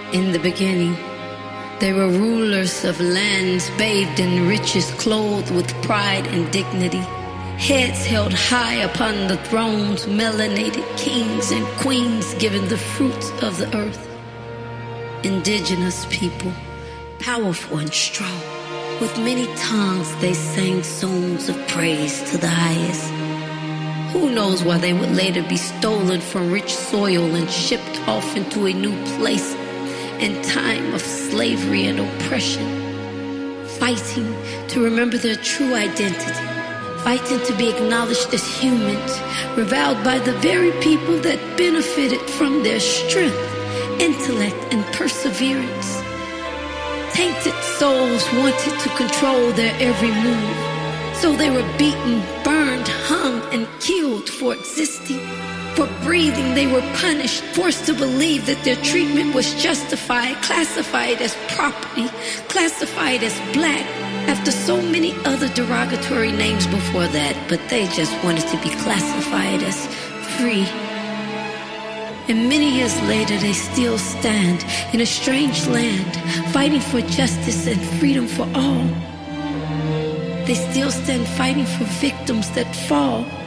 In the beginning, they were rulers of lands bathed in riches, clothed with pride and dignity. Heads held high upon the thrones, melanated kings and queens given the fruits of the earth. Indigenous people, powerful and strong. With many tongues they sang songs of praise to the highest. Who knows why they would later be stolen from rich soil and shipped off into a new place and time of slavery and oppression, fighting to remember their true identity, fighting to be acknowledged as humans, reviled by the very people that benefited from their strength, intellect, and perseverance. Tainted souls wanted to control their every move, so they were beaten, burned, hung, and killed for existing. For breathing, they were punished, forced to believe that their treatment was justified, classified as property, classified as black, after so many other derogatory names before that, but they just wanted to be classified as free. And many years later, they still stand in a strange land, fighting for justice and freedom for all. They still stand fighting for victims that fall,